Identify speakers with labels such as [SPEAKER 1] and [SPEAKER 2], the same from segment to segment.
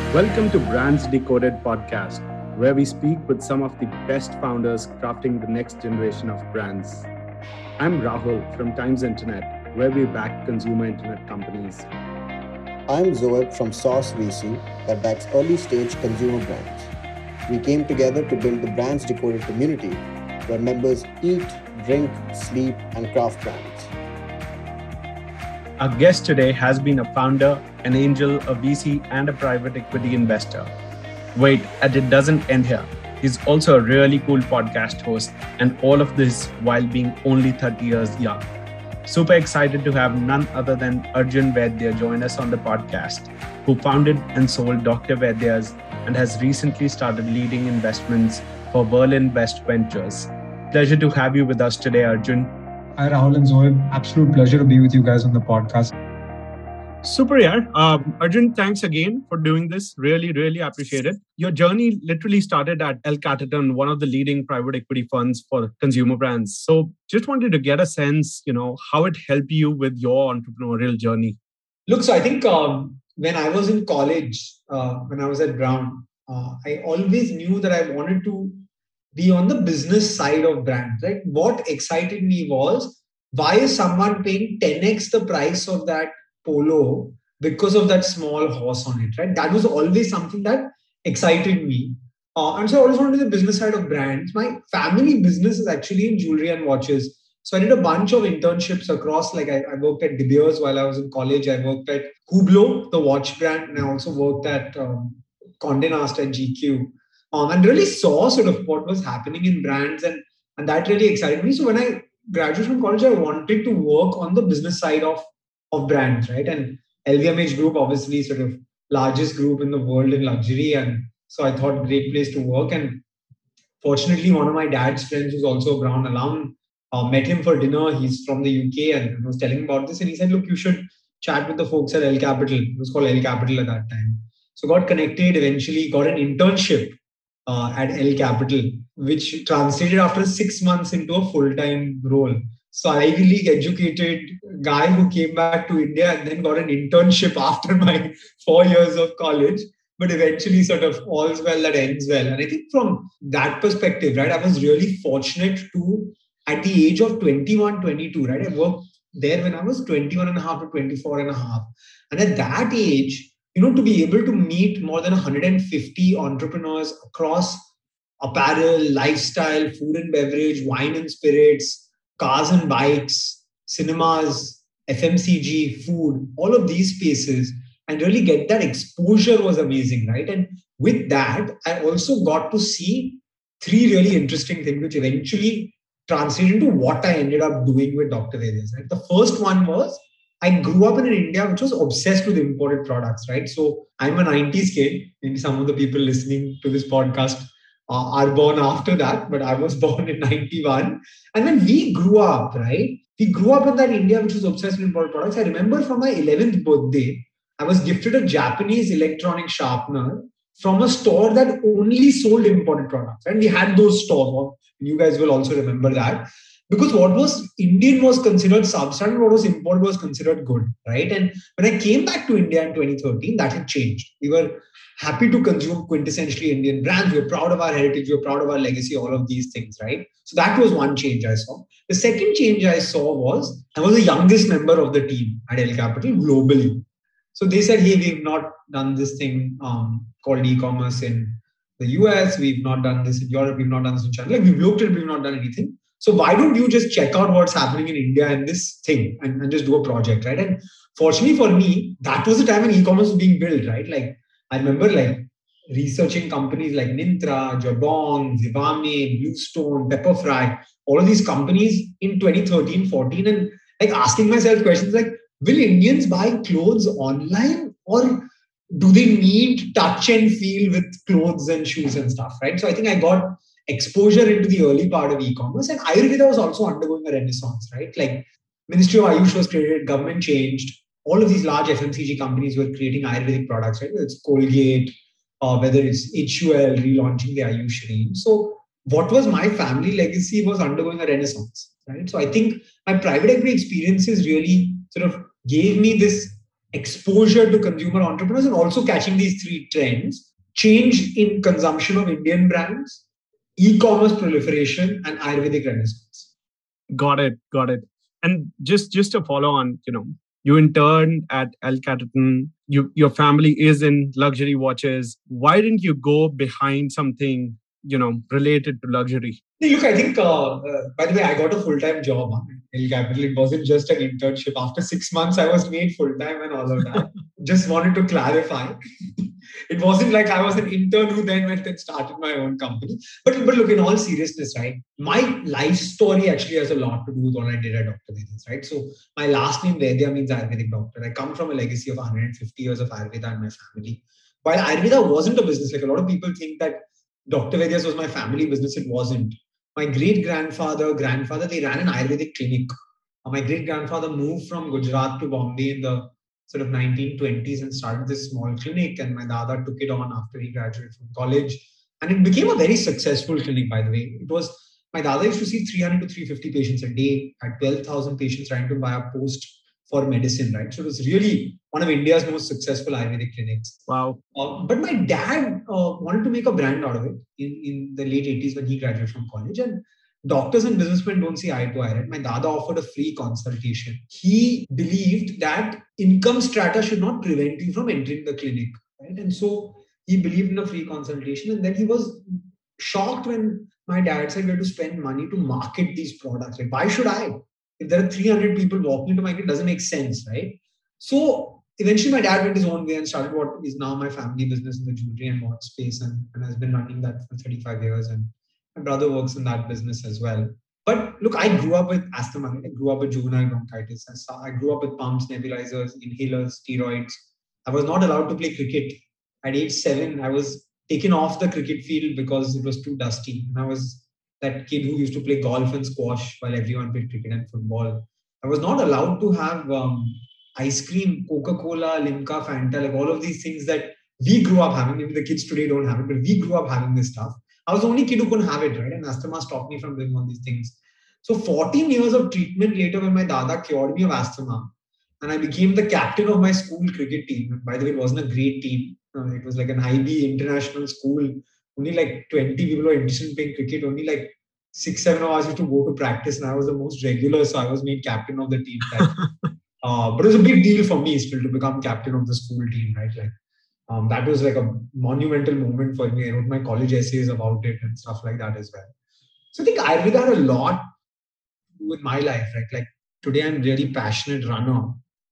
[SPEAKER 1] Welcome to Brands Decoded podcast, where we speak with some of the best founders crafting the next generation of brands. I'm Rahul from Times Internet, where we back consumer internet companies.
[SPEAKER 2] I'm Zoeb from Sauce VC that backs early stage consumer brands. We came together to build the Brands Decoded community where members eat, drink, sleep, and craft brands.
[SPEAKER 1] Our guest today has been a founder, an angel, a VC, and a private equity investor. Wait, and it doesn't end here. He's also a really cool podcast host, and all of this while being only 30 years young. Super excited to have none other than Arjun Vaidya join us on the podcast, who founded and sold Dr. Vaidya's and has recently started leading investments for Verlinvest Ventures. Pleasure to have you with us today, Arjun.
[SPEAKER 3] Hi, Rahul and Zoe. Absolute pleasure to be with you guys on the podcast.
[SPEAKER 1] Super, yeah. Arjun, thanks again for doing this. Really, really appreciate it. Your journey literally started at El Capitan, one of the leading private equity funds for consumer brands. So just wanted to get a sense, how it helped you with your entrepreneurial journey.
[SPEAKER 4] Look, so I think when I was in college, when I was at Brown, I always knew that I wanted to be on the business side of brands, right? What excited me was, why is someone paying 10x the price of that polo because of that small horse on it, right? That was always something that excited me. And so I always wanted to be the business side of brands. My family business is actually in jewelry and watches. So I did a bunch of internships across, like I worked at De Beers while I was in college. I worked at Hublot, the watch brand, and I also worked at Condé Nast at GQ. And really saw sort of what was happening in brands, and that really excited me. So when I graduated from college, I wanted to work on the business side of brands, right? And LVMH Group, obviously, sort of largest group in the world in luxury, and so I thought great place to work. And fortunately, one of my dad's friends, who's also a Brown alum, met him for dinner. He's from the UK, and was telling him about this, and he said, "Look, you should chat with the folks at El Capital." It was called El Capital at that time. So got connected. Eventually, got an internship at El Capital, which translated after 6 months into a full-time role. So Ivy League educated guy who came back to India and then got an internship after my 4 years of college. But eventually sort of all's well that ends well. And I think from that perspective, right, I was really fortunate to, at the age of 21, 22, right, I worked there when I was 21 and a half to 24 and a half. And at that age, to be able to meet more than 150 entrepreneurs across apparel, lifestyle, food and beverage, wine and spirits, cars and bikes, cinemas, FMCG, food, all of these spaces, and really get that exposure was amazing, right? And with that, I also got to see three really interesting things, which eventually translated into what I ended up doing with Dr. Vaidya's, right? The first one was, I grew up in an India which was obsessed with imported products, right? So I'm a 90s kid. Maybe some of the people listening to this podcast are born after that, but I was born in 91. And when we grew up, right, we grew up in that India which was obsessed with imported products. I remember from my 11th birthday, I was gifted a Japanese electronic sharpener from a store that only sold imported products. And we had those stores. You guys will also remember that. Because what was Indian was considered substandard, what was imported was considered good, right? And when I came back to India in 2013, that had changed. We were happy to consume quintessentially Indian brands. We were proud of our heritage. We were proud of our legacy, all of these things, right? So that was one change I saw. The second change I saw was, I was the youngest member of the team at El Capital globally. So they said, hey, we've not done this thing called e-commerce in the US. We've not done this in Europe. We've not done this in China. Like, we've looked at it, we've not done anything. So why don't you just check out what's happening in India and this thing and just do a project, right? And fortunately for me, that was the time when e-commerce was being built, right? Like, I remember like researching companies like Myntra, Jabong, Zivame, Bluestone, Pepperfry, all of these companies in 2013, 14, and like asking myself questions like, will Indians buy clothes online, or do they need touch and feel with clothes and shoes and stuff, right? So I think I got exposure into the early part of e-commerce, and Ayurveda was also undergoing a renaissance, right? Like Ministry of Ayush was created, government changed. All of these large FMCG companies were creating Ayurvedic products, right? Whether it's Colgate, whether it's HUL relaunching the Ayush range. So what was my family legacy was undergoing a renaissance, right? So I think my private equity experiences really sort of gave me this exposure to consumer entrepreneurs and also catching these three trends: change in consumption of Indian brands, e-commerce proliferation, and Ayurvedic renaissance.
[SPEAKER 1] Got it. Got it. And just to follow on, you interned at El Catterton. Your family is in luxury watches. Why didn't you go behind something, related to luxury?
[SPEAKER 4] Hey, look, I think, by the way, I got a full-time job in El Capital. It wasn't just an internship. After 6 months, I was made full-time and all of that. Just wanted to clarify. It wasn't like I was an intern who then went and started my own company. But look, in all seriousness, right, my life story actually has a lot to do with what I did at Dr. Vedya's, right? So my last name Vedya means Ayurvedic doctor. I come from a legacy of 150 years of Ayurveda in my family. While Ayurveda wasn't a business, like a lot of people think that Dr. Vedya's was my family business, it wasn't. My grandfather, they ran an Ayurvedic clinic. My great-grandfather moved from Gujarat to Bombay in the sort of 1920s and started this small clinic. And my dada took it on after he graduated from college. And it became a very successful clinic, by the way. It was, my dada used to see 300 to 350 patients a day, had 12,000 patients trying to buy a post for medicine, right? So it was really one of India's most successful Ayurvedic clinics.
[SPEAKER 1] Wow.
[SPEAKER 4] But my dad wanted to make a brand out of it in the late 80s when he graduated from college. And doctors and businessmen don't see eye to eye, right? My dada offered a free consultation. He believed that income strata should not prevent you from entering the clinic, right? And so he believed in a free consultation. And then he was shocked when my dad said we have to spend money to market these products. Like, why should I? If there are 300 people walking into my clinic, it doesn't make sense, right? So eventually my dad went his own way and started what is now my family business in the jewelry and watch space, and has been running that for 35 years. And my brother works in that business as well. But look, I grew up with asthma. I grew up with juvenile bronchitis. I grew up with pumps, nebulizers, inhalers, steroids. I was not allowed to play cricket. At age 7, I was taken off the cricket field because it was too dusty. And I was that kid who used to play golf and squash while everyone played cricket and football. I was not allowed to have ice cream, Coca-Cola, Limca, Fanta, like all of these things that we grew up having. Maybe the kids today don't have it, but we grew up having this stuff. I was the only kid who couldn't have it, right? And asthma stopped me from doing all these things. So 14 years of treatment later, when my dada cured me of asthma, and I became the captain of my school cricket team. And by the way, it wasn't a great team. It was like an IB international school. Only like 20 people were interested in playing cricket. Only like 6-7 hours used to go to practice, and I was the most regular, so I was made captain of the team. But it was a big deal for me still to become captain of the school team, right? Like that was like a monumental moment for me. I wrote my college essays about it and stuff like that as well. So I think Ayurveda had a lot to do with my life, right? Like today, I'm really passionate runner.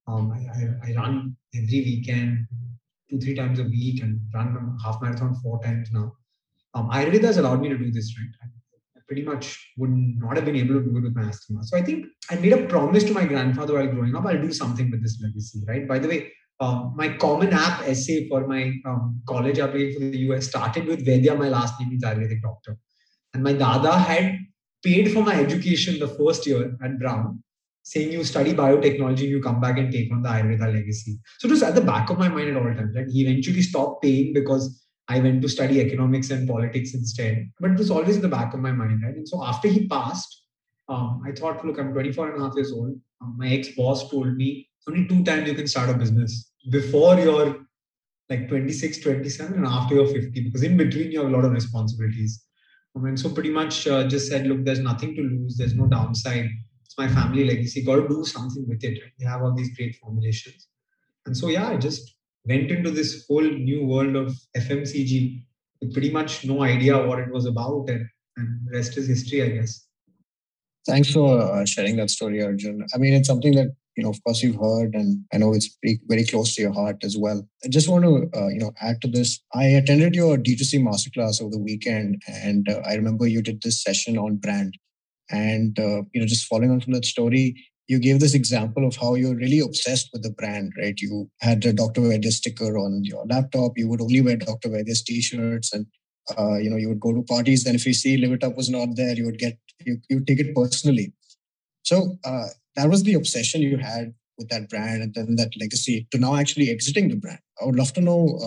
[SPEAKER 4] I run every weekend, 2-3 times a week, and run a half marathon 4 times now. Ayurveda has allowed me to do this, right? I pretty much would not have been able to do it with my asthma. So I think I made a promise to my grandfather while growing up, I'll do something with this legacy, right? By the way, my Common App essay for my college application for the US started with Vedya, my last name is Ayurvedic doctor. And my dada had paid for my education the first year at Brown, saying you study biotechnology, you come back and take on the Ayurveda legacy. So it was at the back of my mind at all times, right? He eventually stopped paying because I went to study economics and politics instead. But it was always in the back of my mind, right? And so after he passed, I thought, look, I'm 24 and a half years old. My ex-boss told me, only 2 times you can start a business. Before you're like 26, 27, and after you're 50, because in between you have a lot of responsibilities. And so pretty much just said, look, there's nothing to lose. There's no downside. It's my family legacy. Got to do something with it. Right? They have all these great formulations. And so, yeah, I just went into this whole new world of FMCG with pretty much no idea what it was about. And the rest is history, I guess.
[SPEAKER 2] Thanks for sharing that story, Arjun. I mean, it's something that, of course you've heard, and I know it's very close to your heart as well. I just want to, add to this. I attended your D2C masterclass over the weekend, and I remember you did this session on brand. And, just following on from that story, you gave this example of how you're really obsessed with the brand, right? You had a Dr. Vedya sticker on your laptop. You would only wear Dr. Vedya's t-shirts, and you would go to parties, and if you see Live It Up was not there, you would take it personally. So that was the obsession you had with that brand, and then that legacy to now actually exiting the brand. I would love to know,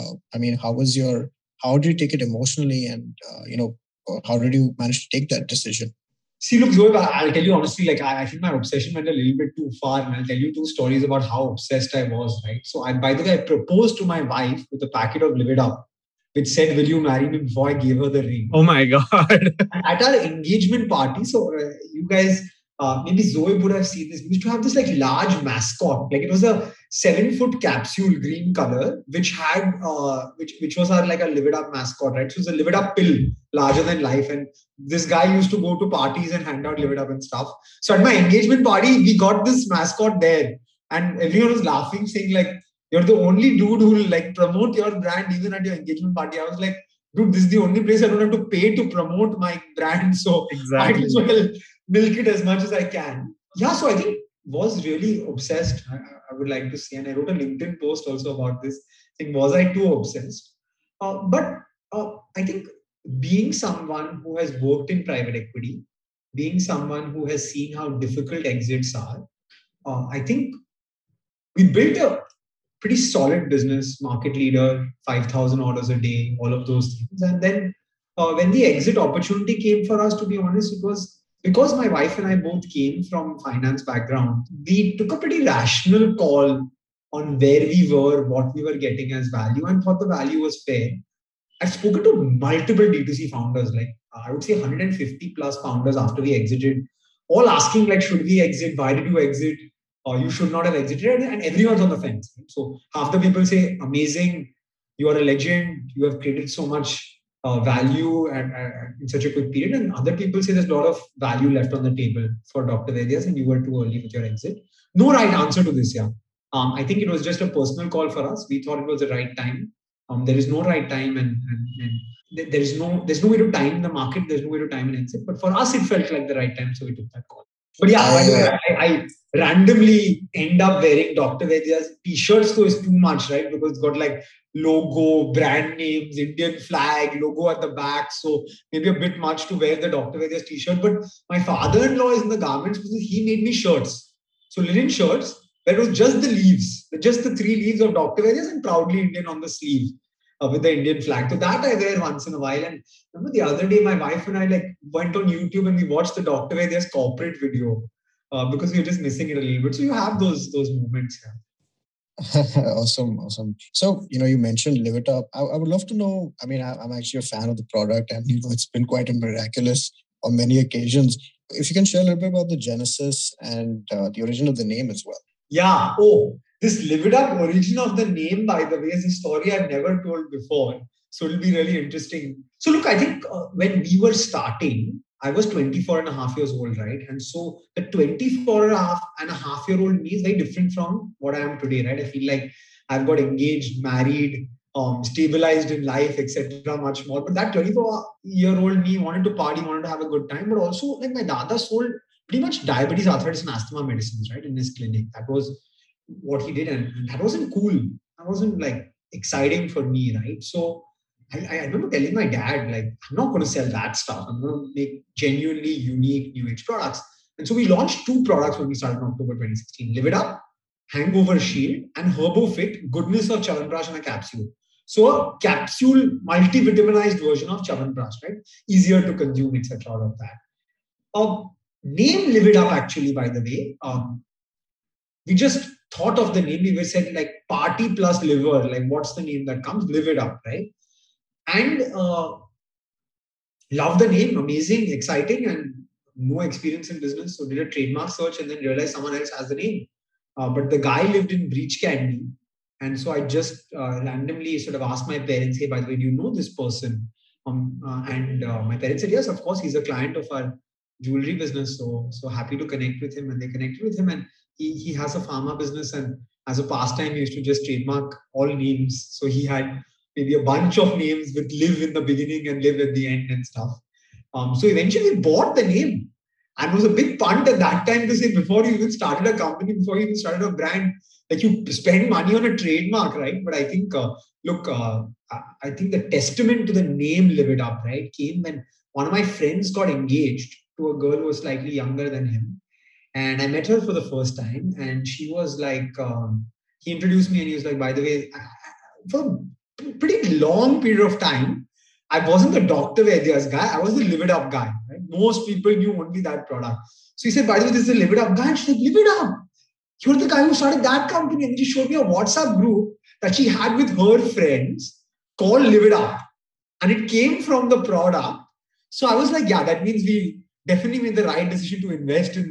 [SPEAKER 2] how did you take it emotionally, and how did you manage to take that decision?
[SPEAKER 4] See, look, Zoe, I'll tell you honestly, like I think my obsession went a little bit too far, and I'll tell you two stories about how obsessed I was, right? So, by the way, I proposed to my wife with a packet of Live It Up, which said, "Will you marry me?" before I gave her the ring.
[SPEAKER 1] Oh my God.
[SPEAKER 4] At our engagement party, so you guys, maybe Zoe would have seen this. We used to have this like large mascot, like it was a 7 foot capsule, green color, which had which was our like a Live It Up mascot, right? So it was a Live It Up pill, larger than life, and this guy used to go to parties and hand out Live It Up and stuff. So at my engagement party, we got this mascot there, and everyone was laughing, saying like, "You're the only dude who will like promote your brand even at your engagement party." I was like, dude, this is the only place I don't have to pay to promote my brand. So
[SPEAKER 1] Exactly.
[SPEAKER 4] might as well milk it as much as I can. Yeah, so I think was really obsessed. I would like to say, and I wrote a LinkedIn post also about this. I think was I too obsessed? But I think being someone who has worked in private equity, being someone who has seen how difficult exits are, I think we built a pretty solid business, market leader, 5,000 orders a day, all of those things. And then when the exit opportunity came for us, to be honest, it was because my wife and I both came from finance background. We took a pretty rational call on where we were, what we were getting as value, and thought the value was fair. I've spoken to multiple D2C founders, like I would say 150 plus founders after we exited, all asking like, should we exit? Why did you exit? Or you should not have exited, and everyone's on the fence. Right? So half the people say, amazing, you are a legend, you have created so much value in such a quick period. And other people say there's a lot of value left on the table for Dr. Vaidyas and you were too early with your exit. No right answer to this, yeah. I think it was just a personal call for us. We thought it was the right time. There is no right time, and there's no way to time the market. There's no way to time an exit. But for us, it felt like the right time, so we took that call. But yeah, by the way, I randomly end up wearing Dr. Vaidya's t-shirts, so it's too much, right? Because it's got like logo, brand names, Indian flag, logo at the back. So maybe a bit much to wear the Dr. Vaidya's t-shirt. But my father-in-law is in the garments business. He made me shirts. So linen shirts, where it was just the leaves, just the 3 leaves of Dr. Vaidya's and proudly Indian on the sleeve. With the Indian flag. So that I wear once in a while. And remember the other day, my wife and I like went on YouTube and we watched the Dr. Vaidya's corporate video because we were just missing it a little bit. So you have those moments.
[SPEAKER 2] Yeah. Awesome. So, you mentioned Live It Up. I would love to know, I'm actually a fan of the product and, it's been quite a miraculous on many occasions. If you can share a little bit about the genesis and the origin of the name as well.
[SPEAKER 4] Yeah. This Live It Up origin of the name, by the way, is a story I've never told before. So it'll be really interesting. So look, I think when we were starting, I was 24 and a half years old, right? And so the 24 and a half year old me is very different from what I am today, right? I feel like I've got engaged, married, stabilized in life, etc., much more. But that 24-year-old me wanted to party, wanted to have a good time, but also like my dada sold pretty much diabetes, arthritis, and asthma medicines, right, in his clinic. That was what he did, and that wasn't cool. That wasn't like exciting for me, right? So I remember telling my dad, like, I'm not going to sell that stuff. I'm going to make genuinely unique new age products. And so we launched 2 products when we started in October 2016: Live It Up, Hangover Shield, and HerboFit, Goodness of Chyawanprash in a capsule. So a capsule multivitaminized version of Chyawanprash, right? Easier to consume, etc. All of that. Name Live It Up, actually, by the way. We just thought of the name. We were said like party plus liver. Like, what's the name that comes? Live It Up, right? And love the name. Amazing, exciting, and no experience in business. So did a trademark search and then realized someone else has the name. But the guy lived in Breach Candy. And so I just randomly sort of asked my parents, hey, by the way, do you know this person? And my parents said, yes, of course. He's a client of our jewelry business. So happy to connect with him. And they connected with him. And he has a pharma business. And as a pastime, he used to just trademark all names. So he had maybe a bunch of names with live in the beginning and live at the end and stuff. So eventually bought the name. And it was a big punt at that time to say, before you even started a company, before you even started a brand, like you spend money on a trademark, right? But I think, I think the testament to the name Live It Up, right, came when one of my friends got engaged to a girl who was slightly younger than him. And I met her for the first time. And she was like, he introduced me and he was like, by the way, for a pretty long period of time, I wasn't the Dr. Vaidya's guy. I was the Live It Up guy, right? most people knew only that product. So he said, by the way, this is a Live It Up guy. And she's like, Live It Up? You're the guy who started that company. And she showed me a WhatsApp group that she had with her friends called Live It Up. And it came from the product. So I was like, yeah, that means we definitely made the right decision to invest in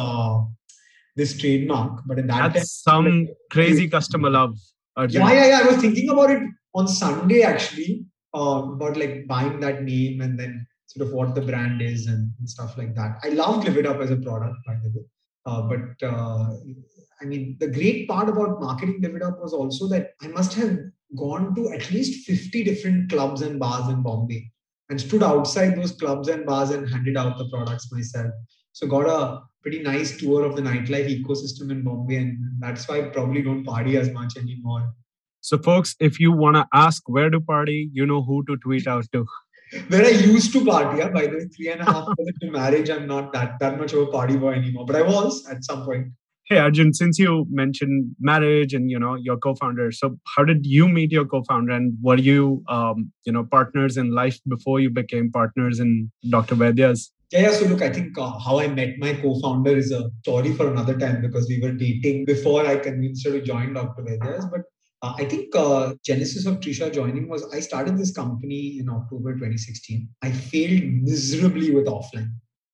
[SPEAKER 4] this trademark. But in that
[SPEAKER 1] That's some crazy customer love, Arjun.
[SPEAKER 4] Yeah. I was thinking about it on Sunday actually, about like buying that name and then sort of what the brand is and stuff like that. I loved Live It Up as a product, by the way. But I mean, the great part about marketing Live It Up was also that I must have gone to at least 50 different clubs and bars in Bombay and stood outside those clubs and bars and handed out the products myself. So got a pretty nice tour of the nightlife ecosystem in Bombay, and that's why I probably don't party as much anymore.
[SPEAKER 1] So folks, if you want to ask where to party, you know who to tweet out to.
[SPEAKER 4] Where I used to party, by the way, 3.5 years into marriage, I'm not that much of a party boy anymore, but I was at some point.
[SPEAKER 1] Hey Arjun, since you mentioned marriage and your co-founder, so how did you meet your co-founder, and were you partners in life before you became partners in Dr. Vaidya's?
[SPEAKER 4] Yeah. So look, I think how I met my co-founder is a story for another time because we were dating before I convinced her to join Dr. Vaidya's. But I think genesis of Trisha joining was I started this company in October 2016. I failed miserably with offline.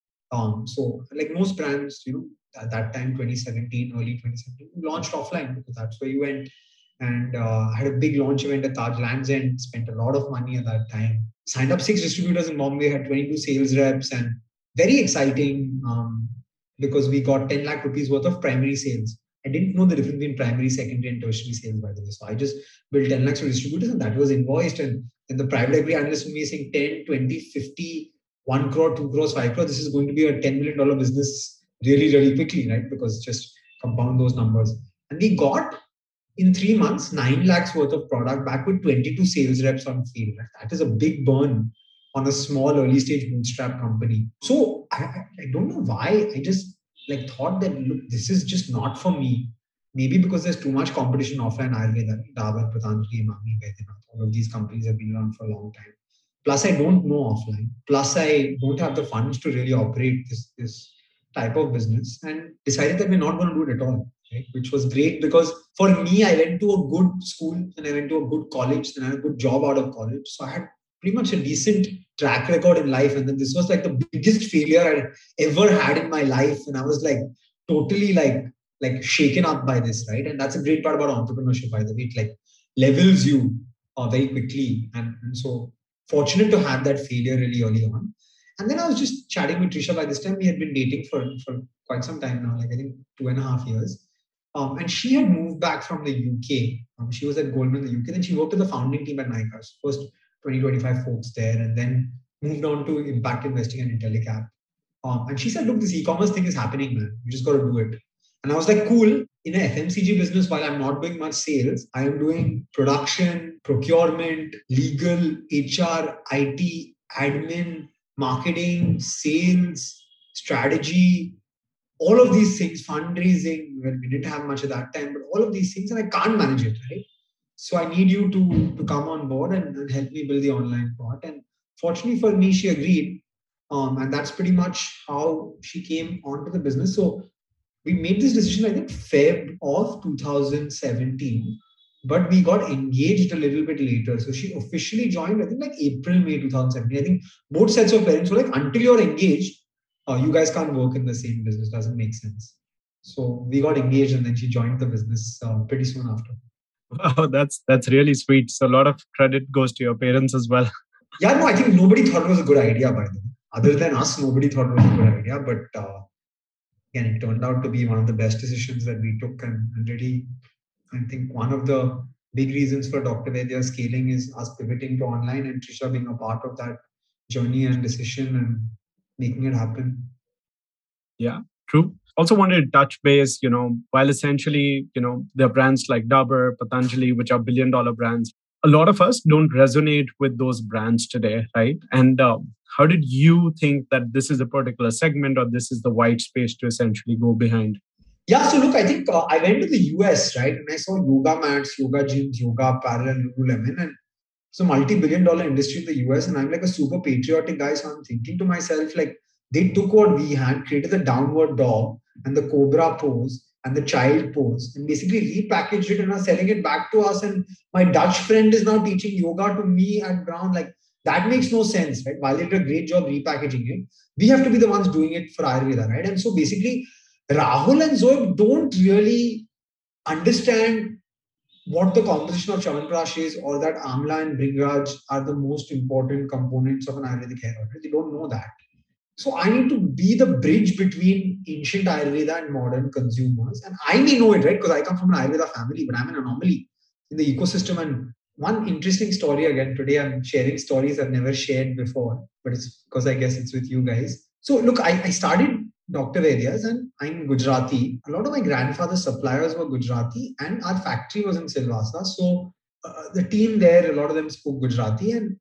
[SPEAKER 4] So like most brands, at that time, 2017, early 2017, we launched offline because that's where you went. And I had a big launch event at Taj Lands End, spent a lot of money at that time. Signed up 6 distributors in Bombay, had 22 sales reps, and very exciting because we got 10 lakh rupees worth of primary sales. I didn't know the difference between primary, secondary, and tertiary sales, by the way. So I just built 10 lakhs for distributors, and that was invoiced. And then the private equity analyst would be saying 10, 20, 50, 1 crore, 2 crores, 5 crores. This is going to be a $10 million business really, really quickly, right? Because just compound those numbers. And we got in 3 months, 9 lakhs worth of product back with 22 sales reps on field. Right? That is a big burn on a small early stage bootstrap company. So I don't know why. I just thought that, look, this is just not for me. Maybe because there's too much competition offline. Ayurveda, Dabur, Patanjali, Emami, Baidyanath, all of these companies have been around for a long time. Plus, I don't know offline. Plus, I don't have the funds to really operate this type of business, and decided that we're not going to do it at all. Right? Which was great because for me, I went to a good school and I went to a good college and I had a good job out of college. So I had pretty much a decent track record in life. And then this was like the biggest failure I'd ever had in my life. And I was totally shaken up by this, right? And that's a great part about entrepreneurship, by the way. It levels you very quickly. And so fortunate to have that failure really early on. And then I was just chatting with Trisha. By this time, we had been dating for quite some time now, I think 2.5 years. And she had moved back from the UK. She was at Goldman in the UK. Then she worked with the founding team at Nykaa. First 20-25 folks there, and then moved on to impact investing and Intellicap. And she said, look, this e-commerce thing is happening, man. You just got to do it. And I was like, cool. In an FMCG business, while I'm not doing much sales, I am doing production, procurement, legal, HR, IT, admin, marketing, sales, strategy, all of these things, fundraising. Well, we didn't have much at that time, but all of these things, and I can't manage it, right? So I need you to come on board and help me build the online part. And fortunately for me, she agreed. And that's pretty much how she came onto the business. So we made this decision, I think, Feb of 2017. But we got engaged a little bit later. So she officially joined, I think, April, May 2017. I think both sets of parents were until you're engaged, you guys can't work in the same business. Doesn't make sense. So we got engaged and then she joined the business pretty soon after.
[SPEAKER 1] Wow, that's really sweet. So a lot of credit goes to your parents as well.
[SPEAKER 4] Yeah, no, I think nobody thought it was a good idea, by the way. Other than us, nobody thought it was a good idea. But again, it turned out to be one of the best decisions that we took. And really, I think one of the big reasons for Dr. Vaidya scaling is us pivoting to online and Trisha being a part of that journey and decision and making it happen.
[SPEAKER 1] Yeah, true. Also wanted to touch base, while essentially, there are brands like Dabur, Patanjali, which are billion-dollar brands. A lot of us don't resonate with those brands today, right? And how did you think that this is a particular segment or this is the white space to essentially go behind?
[SPEAKER 4] Yeah, so look, I think I went to the US, right? And I saw yoga mats, yoga gyms, yoga apparel, Lululemon, and it's a multi-billion-dollar industry in the US. And I'm a super patriotic guy. So I'm thinking to myself, They took what we had, created the downward dog and the cobra pose and the child pose, and basically repackaged it and are selling it back to us. And my Dutch friend is now teaching yoga to me at Brown. Like, that makes no sense, right? While they did a great job repackaging it, we have to be the ones doing it for Ayurveda, right? And so basically, Rahul and Zoe don't really understand what the composition of Chyawanprash is, or that Amla and Bringraj are the most important components of an Ayurvedic hair oil. They don't know that. So I need to be the bridge between ancient Ayurveda and modern consumers. And I may know it, right? Because I come from an Ayurveda family, but I'm an anomaly in the ecosystem. And one interesting story, again, today I'm sharing stories I've never shared before, but it's because I guess it's with you guys. So look, I started Dr. Areas and I'm Gujarati. A lot of my grandfather's suppliers were Gujarati and our factory was in Silvassa. So the team there, a lot of them spoke Gujarati, and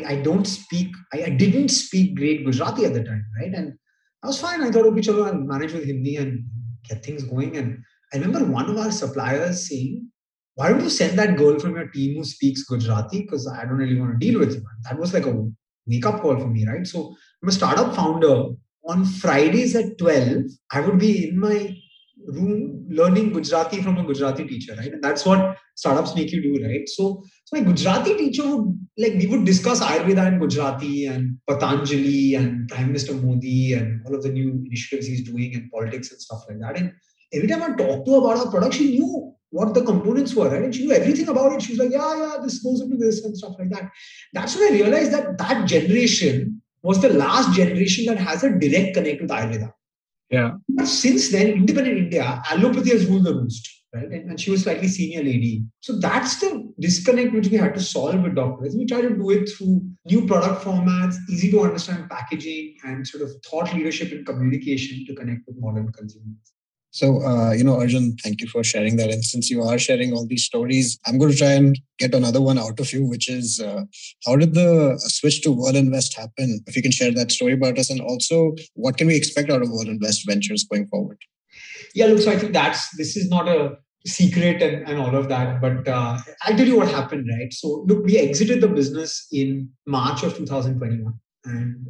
[SPEAKER 4] I didn't speak great Gujarati at the time, right? And I was fine. I thought, okay, chalo, I'll manage with Hindi and get things going. And I remember one of our suppliers saying, why don't you send that girl from your team who speaks Gujarati? Because I don't really want to deal with you. That was like a wake up call for me, right? So I'm a startup founder. On Fridays at 12, I would be in my room learning Gujarati from a Gujarati teacher, right? And that's what startups make you do, right? So my Gujarati teacher would, like, we would discuss Ayurveda in Gujarati and Patanjali and Prime Minister Modi and all of the new initiatives he's doing and politics and stuff like that. And every time I talked to her about our product, she knew what the components were, right? And she knew everything about it. She was like, yeah, this goes into this and stuff like that. That's when I realized that that generation was the last generation that has a direct connect with Ayurveda.
[SPEAKER 1] Yeah.
[SPEAKER 4] But since then, independent India, allopathy has ruled the roost, right? And she was slightly senior lady. So that's the disconnect which we had to solve with doctors. We try to do it through new product formats, easy to understand packaging, and sort of thought leadership and communication to connect with modern consumers.
[SPEAKER 2] So, Arjun, thank you for sharing that. And since you are sharing all these stories, I'm going to try and get another one out of you, which is how did the switch to Whirlinvest happen? If you can share that story about us, and also what can we expect out of Whirlinvest Ventures going forward?
[SPEAKER 4] Yeah, look, so I think this is not a secret and all of that, but I'll tell you what happened, right? So, look, we exited the business in March of 2021, and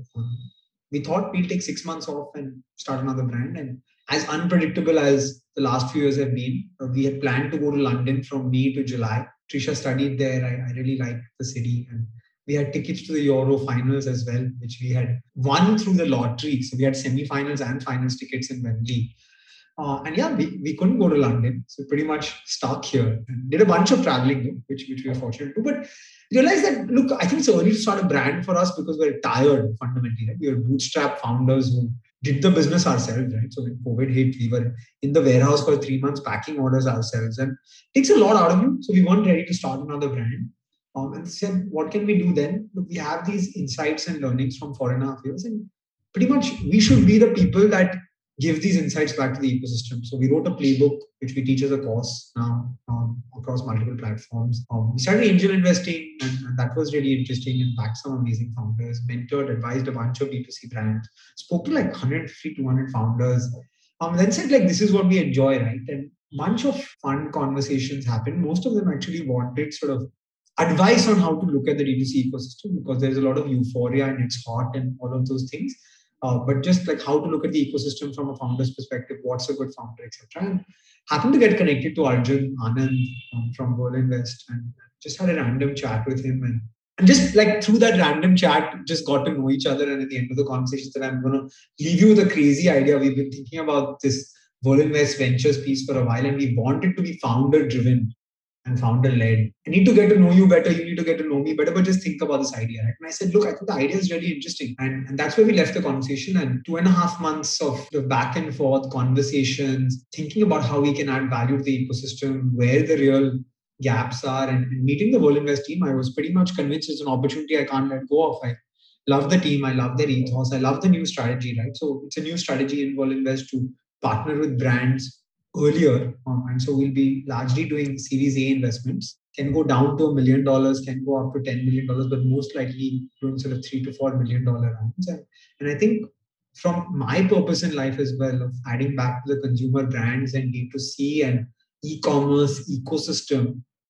[SPEAKER 4] we thought we'll take 6 months off and start another brand. And as unpredictable as the last few years have been, we had planned to go to London from May to July. Trisha studied there. I really liked the city. And we had tickets to the Euro finals as well, which we had won through the lottery. So we had semi-finals and finals tickets in Wembley. And yeah, we couldn't go to London. So pretty much stuck here. And did a bunch of traveling, though, which we were fortunate to. But realized that, look, I think it's early to start a brand for us because we're tired fundamentally. Right? We are bootstrap founders who did the business ourselves, right? So when COVID hit, we were in the warehouse for 3 months packing orders ourselves, and it takes a lot out of you. So we weren't ready to start another brand. And said, what can we do then? Look, we have these insights and learnings from 4.5 years, and pretty much we should be the people that give these insights back to the ecosystem. So we wrote a playbook, which we teach as a course now across multiple platforms. We started angel investing, and that was really interesting, and backed some amazing founders, mentored, advised a bunch of B2C brands, spoke to like 150, 200 founders, then said, like, this is what we enjoy, right? And bunch of fun conversations happened. Most of them actually wanted sort of advice on how to look at the D2C ecosystem, because there's a lot of euphoria and it's hot and all of those things. But just like how to look at the ecosystem from a founder's perspective, what's a good founder, etc. And happened to get connected to Arjun Anand from Whirlinvest, and just had a random chat with him. And just like through that random chat, just got to know each other. And at the end of the conversation, said, I'm going to leave you with a crazy idea. We've been thinking about this Whirlinvest Ventures piece for a while, and we want it to be founder driven and founder led. I need to get to know you better. You need to get to know me better, but just think about this idea. Right? And I said, look, I think the idea is really interesting. And that's where we left the conversation. And 2.5 months of the back and forth conversations, thinking about how we can add value to the ecosystem, where the real gaps are, and meeting the Whirlinvest team, I was pretty much convinced it's an opportunity I can't let go of. I love the team. I love their ethos. I love the new strategy, right? So it's a new strategy in Whirlinvest to partner with brands earlier. And so we'll be largely doing Series A investments. Can go down to $1 million, can go up to $10 million, but most likely doing sort of $3 to $4 million rounds. And I think from my purpose in life as well, of adding back to the consumer brands and D2C and e-commerce ecosystem,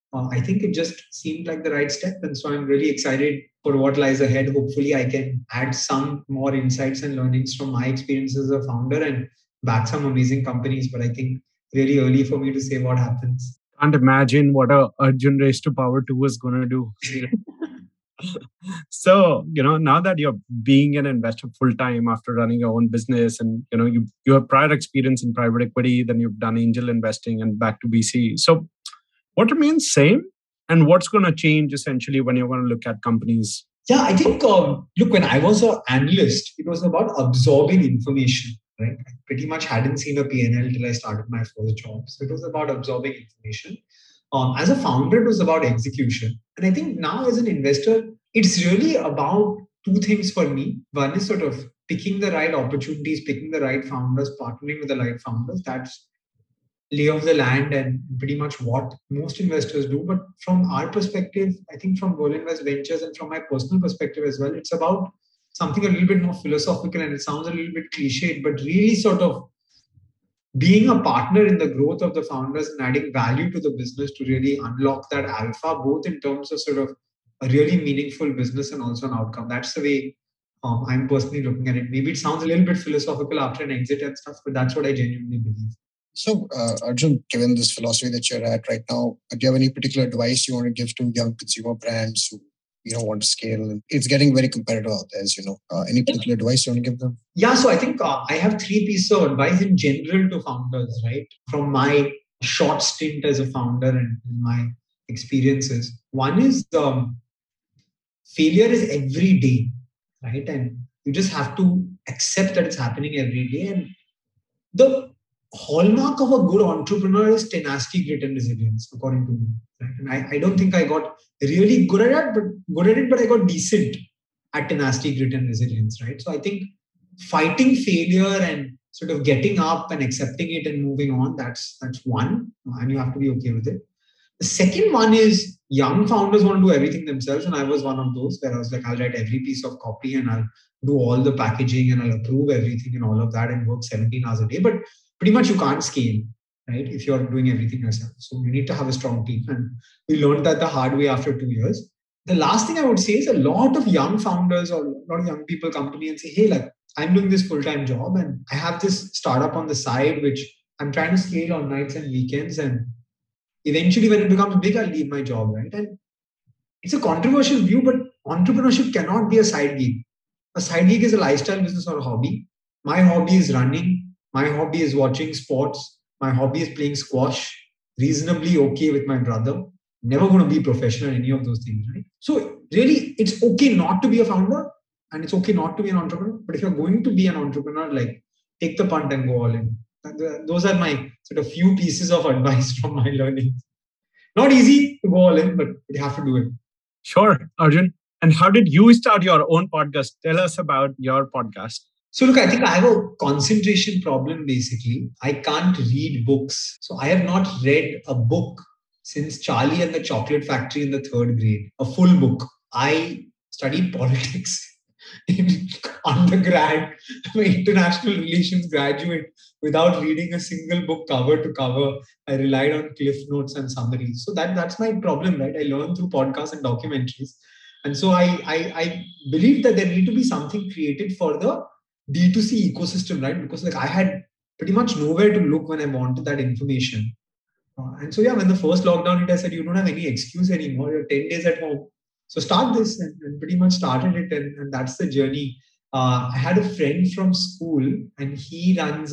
[SPEAKER 4] I think it just seemed like the right step. And so I'm really excited for what lies ahead. Hopefully, I can add some more insights and learnings from my experiences as a founder and back some amazing companies. But I think really early for me to say what happens.
[SPEAKER 1] Can't imagine what a Arjun Race to Power 2 is going to do. So, now that you're being an investor full time after running your own business, and you have prior experience in private equity, then you've done angel investing and back to VC. So what remains same and what's going to change essentially when you're going to look at companies?
[SPEAKER 4] Yeah, I think, look, when I was an analyst, it was about absorbing information, right? I pretty much hadn't seen a P&L till I started my first job. So it was about absorbing information. As a founder, it was about execution. And I think now as an investor, it's really about two things for me. One is sort of picking the right opportunities, picking the right founders, partnering with the right founders. That's lay of the land and pretty much what most investors do. But from our perspective, I think from World Invest Ventures and from my personal perspective as well, it's about something a little bit more philosophical, and it sounds a little bit cliched, but really sort of being a partner in the growth of the founders and adding value to the business to really unlock that alpha, both in terms of sort of a really meaningful business and also an outcome. That's the way I'm personally looking at it. Maybe it sounds a little bit philosophical after an exit and stuff, but that's what I genuinely believe.
[SPEAKER 5] So, Arjun, given this philosophy that you're at right now, do you have any particular advice you want to give to young consumer brands who want to scale? It's getting very competitive out there, as you know. Any particular advice you want to give them?
[SPEAKER 4] Yeah, so I think I have three pieces of advice in general to founders, right? From my short stint as a founder and my experiences. One is failure is every day, right? And you just have to accept that it's happening every day. And the hallmark of a good entrepreneur is tenacity, grit, and resilience, according to me. Right? And I don't think I got really good at it, but I got decent at tenacity, grit, and resilience. Right. So I think fighting failure and sort of getting up and accepting it and moving on, that's one, and you have to be okay with it. The second one is young founders want to do everything themselves, and I was one of those where I was like, I'll write every piece of copy and I'll do all the packaging and I'll approve everything and all of that and work 17 hours a day. But pretty much you can't scale, right? If you're doing everything yourself. So you need to have a strong team. And we learned that the hard way after 2 years. The last thing I would say is a lot of young founders or a lot of young people come to me and say, hey, like I'm doing this full-time job and I have this startup on the side, which I'm trying to scale on nights and weekends. And eventually when it becomes big, I'll leave my job, right? And it's a controversial view, but entrepreneurship cannot be a side gig. A side gig is a lifestyle business or a hobby. My hobby is running. My hobby is watching sports. My hobby is playing squash. Reasonably okay with my brother. Never going to be professional in any of those things, right? So really, it's okay not to be a founder and it's okay not to be an entrepreneur. But if you're going to be an entrepreneur, like take the punt and go all in. Those are my sort of few pieces of advice from my learning. Not easy to go all in, but you have to do it.
[SPEAKER 1] Sure, Arjun. And how did you start your own podcast? Tell us about your podcast.
[SPEAKER 4] So look, I think I have a concentration problem basically. I can't read books. So I have not read a book since Charlie and the Chocolate Factory in the 3rd grade, a full book. I studied politics in undergrad, I'm an international relations graduate without reading a single book cover to cover. I relied on cliff notes and summaries. So that's my problem, right? I learned through podcasts and documentaries. And so I believe that there need to be something created for the D2C ecosystem, right? Because like I had pretty much nowhere to look when I wanted that information. And so, yeah, when the first lockdown hit, I said, you don't have any excuse anymore. You're 10 days at home. So start this and pretty much started it. And that's the journey. I had a friend from school and he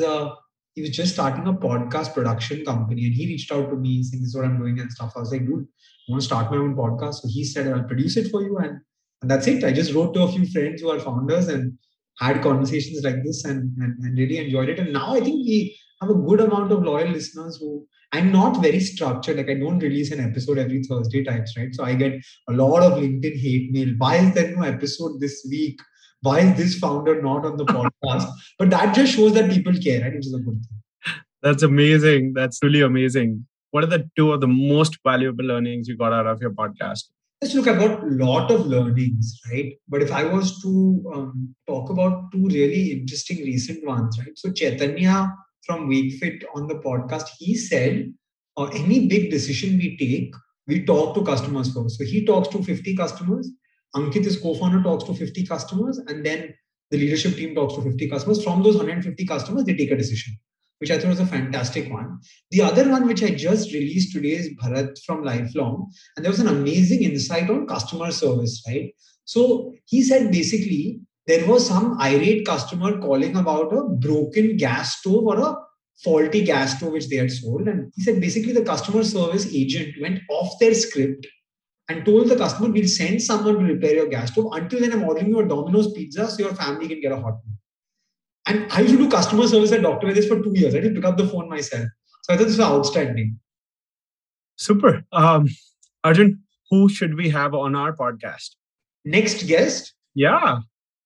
[SPEAKER 4] was just starting a podcast production company. And he reached out to me saying, this is what I'm doing and stuff. I was like, dude, I want to start my own podcast. So he said, I'll produce it for you. And that's it. I just wrote to a few friends who are founders and had conversations like this and really enjoyed it. And now I think we have a good amount of loyal listeners who I'm not very structured. Like I don't release an episode every Thursday types, right? So I get a lot of LinkedIn hate mail. Why is there no episode this week? Why is this founder not on the podcast? But that just shows that people care, right? Which is a good thing.
[SPEAKER 1] That's amazing. That's really amazing. What are the two of the most valuable learnings you got out of your podcast?
[SPEAKER 4] Let's look, I've got a lot of learnings, right? But if I was to talk about two really interesting recent ones, right? So Chaitanya from Wakefit on the podcast, he said, any big decision we take, we talk to customers first. So he talks to 50 customers. Ankit, his co-founder, talks to 50 customers, and then the leadership team talks to 50 customers. From those 150 customers, they take a decision, which I thought was a fantastic one. The other one, which I just released today, is Bharat from Lifelong. And there was an amazing insight on customer service, right? So he said basically there was some irate customer calling about a broken gas stove or a faulty gas stove which they had sold. And he said basically the customer service agent went off their script and told the customer, we'll send someone to repair your gas stove. Until then, I'm ordering you a Domino's pizza so your family can get a hot meal. And I used to do customer service at Dr. Vedis for 2 years. I didn't pick up the phone myself. So I thought this was outstanding.
[SPEAKER 1] Super. Arjun, who should we have on our podcast?
[SPEAKER 4] Next guest?
[SPEAKER 1] Yeah.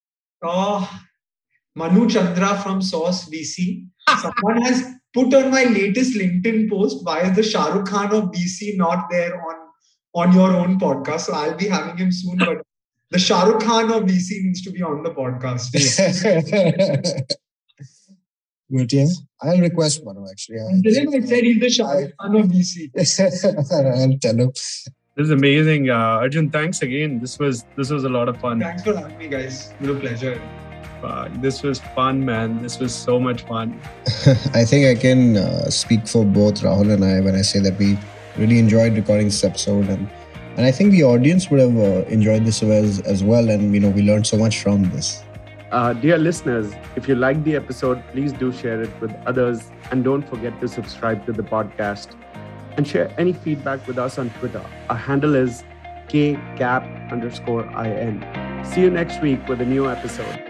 [SPEAKER 4] Manu Chandra from Sauce VC. Someone has put on my latest LinkedIn post, why is the Shah Rukh Khan of VC not there on your own podcast? So I'll be having him soon, but the Shah Rukh Khan of VC needs to be on the podcast.
[SPEAKER 5] But yeah, I'll request Manu actually.
[SPEAKER 4] I said he's the Shah Rukh Khan of VC.
[SPEAKER 5] I'll tell him.
[SPEAKER 1] This is amazing. Arjun, thanks again. This was a lot of fun.
[SPEAKER 4] Thanks for having me, guys. It was a pleasure.
[SPEAKER 1] This was fun, man. This was so much fun.
[SPEAKER 5] I think I can speak for both Rahul and I when I say that we really enjoyed recording this episode, and I think the audience would have enjoyed this as well. And we learned so much from this.
[SPEAKER 1] Dear listeners, if you liked the episode, please do share it with others, and don't forget to subscribe to the podcast and share any feedback with us on Twitter. Our handle is @KCAP_IN. See you next week with a new episode.